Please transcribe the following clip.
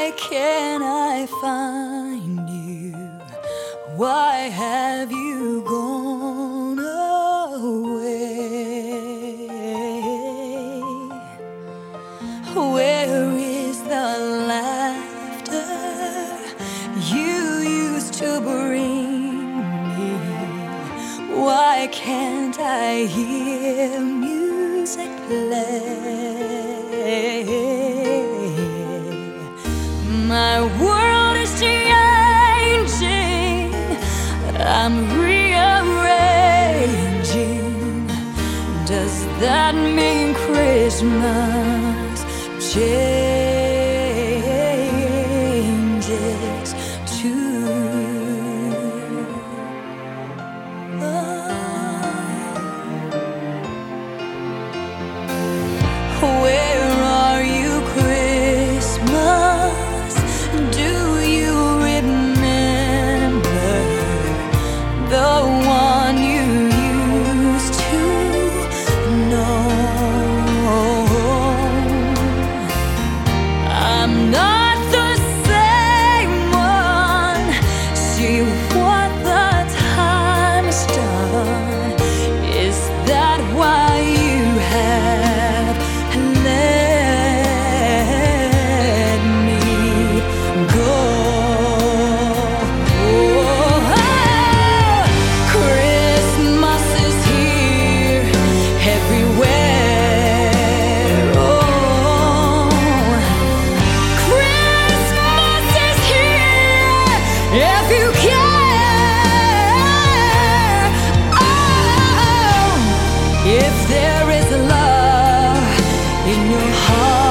Why can't I find you? Why have you gone away? Where is the laughter you used to bring me? Why can't I hear music play? My world is changing, I'm rearranging. Does that mean Christmas changes too? Where are you, Christmas? Do you remember the one you used to know? I'm not the same one. See what the time's done. Is that why you have let me go? Christmas is here everywhere. Oh, Christmas is here if you care. Oh, if there is love in your heart.